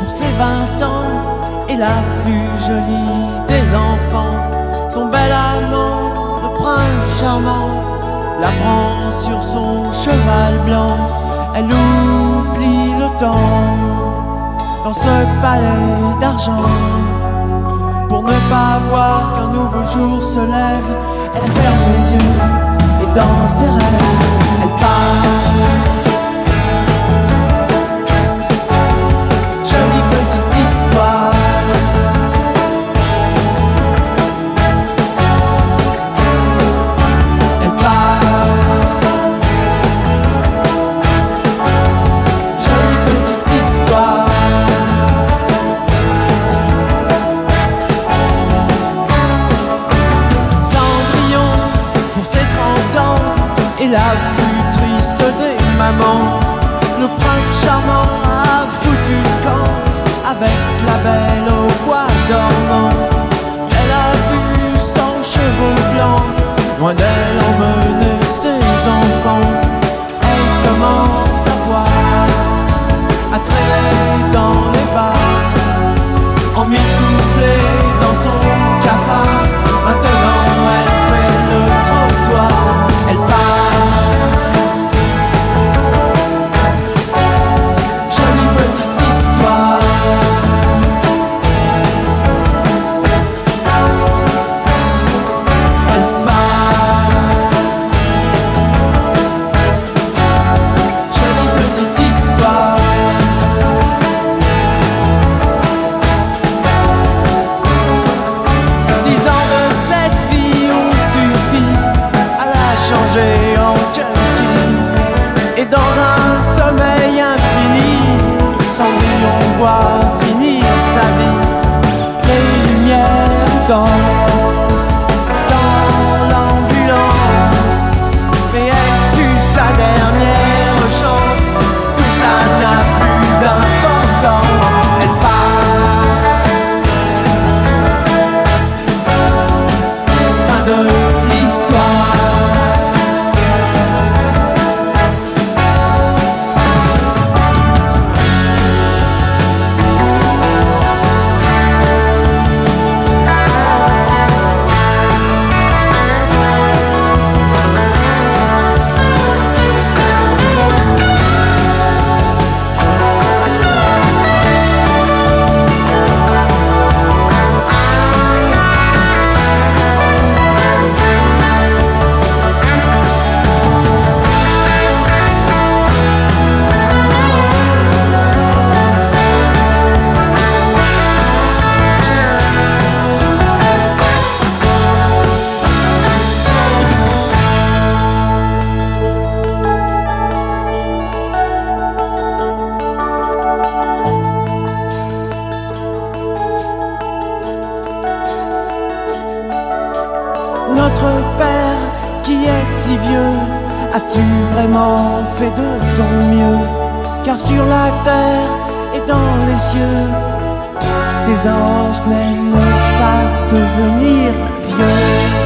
pour ses 20 ans, et la plus jolie des enfants. Son bel amant, le prince charmant, la prend sur son cheval blanc. Elle oublie le temps dans ce palais d'argent. Pour ne pas voir qu'un nouveau jour se lève, elle ferme les yeux et dans ses rêves, elle part. Jolie petite histoire. Elle part. Jolie petite histoire. Cendrillon pour ses 30 ans et la plus triste des mamans. Le prince charmant a foutu le camp avec la belle au bois dormant. Elle a vu son cheveu blanc loin d'elle emmener ses enfants. Elle commence à boire, à traîner dans les bars, emmitouflée dans son cafard. Maintenant elle fait le trottoir, elle part. Jolie petite histoire. Elle part. Jolie petite histoire. 10 ans de cette vie ont suffi à la changer en junkie. Et dans un sommeil infini, Cendrillon voit finir sa vie. Les lumières dansent dans l'ambulance, mais elle tue sa dernière chance. Tout ça n'a plus d'importance. Elle part. Fin de l'histoire. Notre Père qui est si vieux, as-tu vraiment fait de ton mieux? Car sur la terre et dans les cieux, tes anges n'aiment pas devenir vieux.